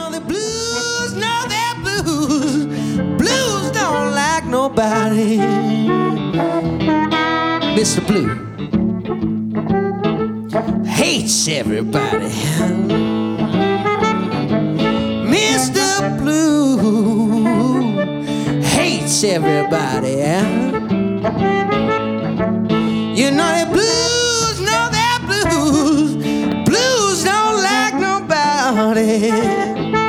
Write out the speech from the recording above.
know the blues, know they're blues. Blues don't like nobody. Mr. Blue hates everybody. Mr. Blue hates everybody. You know the blues, know they're blues. Blues don't like nobody.